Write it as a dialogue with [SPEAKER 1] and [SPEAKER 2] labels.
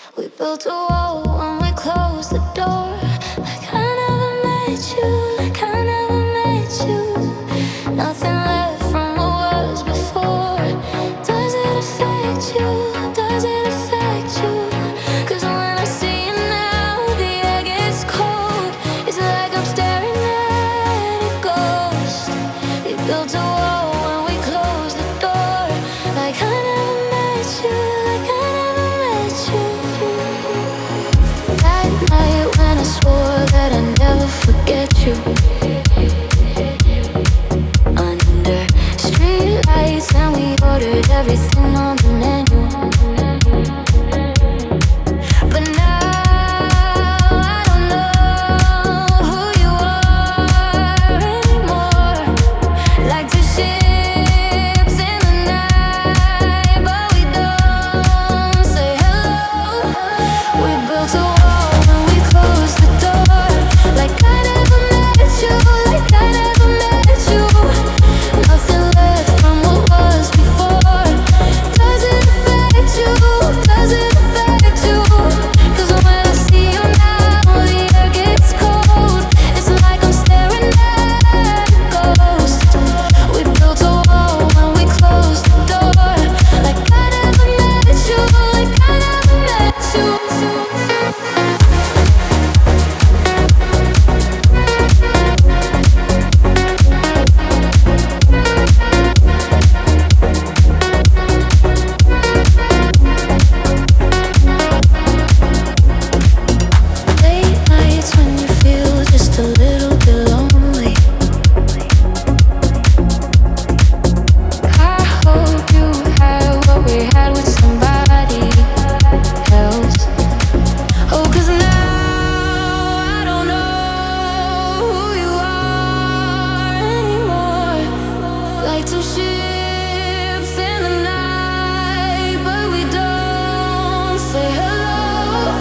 [SPEAKER 1] We built a wall when we closed the door. Like I never met you, like I never met you. Nothing left from what was before. Does it affect you? Does it affect you? 'Cause when I see you now, the air gets cold. It's like I'm staring at a ghost. We built a wall when we closed the door. Like I never met you, like I never met you. That night when I swore that I'd never forget you. Under street lights and we ordered everything on the menu. But now I don't know who you are anymore. Like two ships in the night, but we don't say hello. We built a wall when we closed the door. Like I never met you, like I never met you. Nothing left from what was before. Does it affect you? Does it affect you? 'Cause when I see you now, the air gets cold. It's like I'm staring at a ghost. We built a wall when we closed the door. Like I never met you, like I never met you. Late nights when you feel just a little bit lonely. I hope you had what we had with somebody else. Oh, 'cause now I don't know who you are anymore. Like two ships in the night, but we don't say hello.